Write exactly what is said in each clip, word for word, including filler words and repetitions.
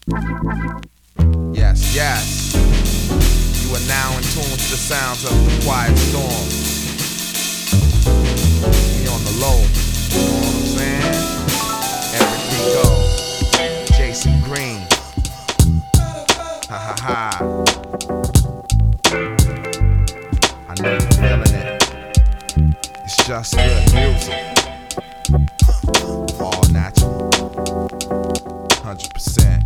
Yes, yes. You are now in tune to the sounds of the quiet storm. We on the low, you know what I'm saying? Eric Rico, Jason Green. Ha ha ha. I know you're feeling it. It's just good music. All natural. one hundred percent.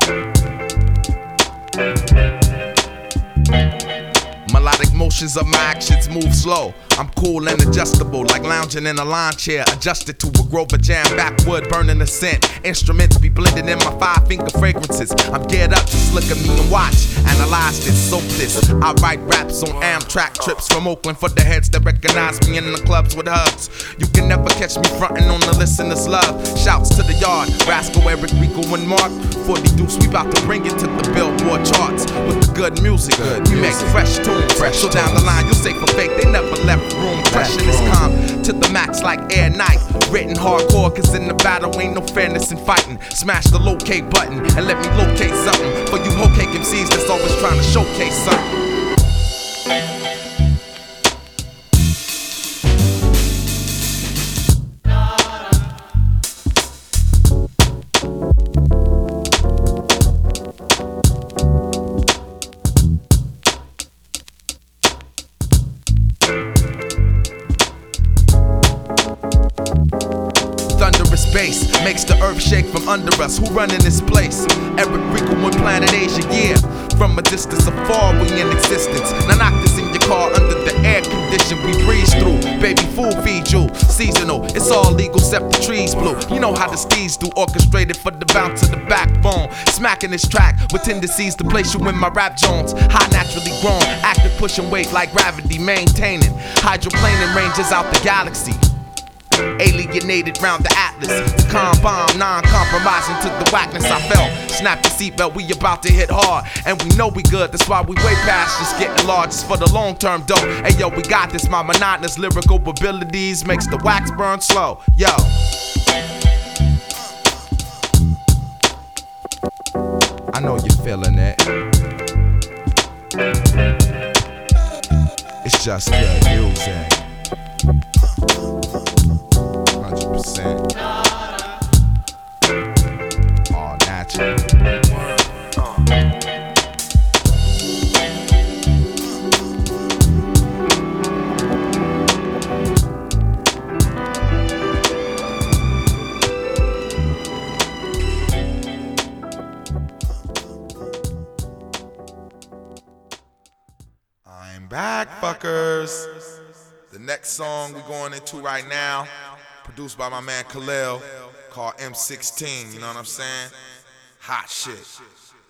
Melodic motions of my actions move slow. I'm cool and adjustable, like lounging in a lawn chair, adjusted to a Grover Jam backwood, burning the scent. Instruments be blended in my five finger fragrances. I'm geared up, just look at me and watch. Analyze this, soak this. I write raps on Amtrak trips from Oakland for the heads that recognize me in the clubs with hugs. You can never catch me frontin' on the listeners' love. Shouts to the yard, Rascal, Eric, Rico, and Mark. forty Deuce, we bout to bring it to the Billboard charts with the good music. Good we music. Make fresh tunes. Fresh so down the line, you'll say for fake, they never left room. Pressure is calm to the max like Air Night. Written hardcore, cause in the battle ain't no fairness in fighting. Smash the locate button and let me locate something for you hoe cake M Cs that's always trying to showcase something. Thunderous bass makes the earth shake from under us. Who running this place? Eric Rico on Planet Asia, yeah. From a distance afar, we in existence. Now knock this in your car under the air condition we breeze through. Baby, food feed you. Seasonal, it's all legal except the trees blue. You know how the steeds do, orchestrated for the bounce of the backbone. Smacking this track with tendencies to place you in my rap zones. High naturally grown, active pushing weight like gravity, maintaining hydroplaning ranges out the galaxy. Alienated round the atlas. The calm bomb, non-compromising to the whackness I felt. Snap the seatbelt, we about to hit hard. And we know we good, that's why we way past just getting large. It's for the long term dough. Hey yo, we got this, my monotonous lyrical abilities makes the wax burn slow. Yo. I know you're feeling it. It's just good music. one hundred percent. All natural. I'm back, fuckers. The next song we're going into right now, produced by my man Khalil, called M sixteen, you know what I'm saying? Hot shit.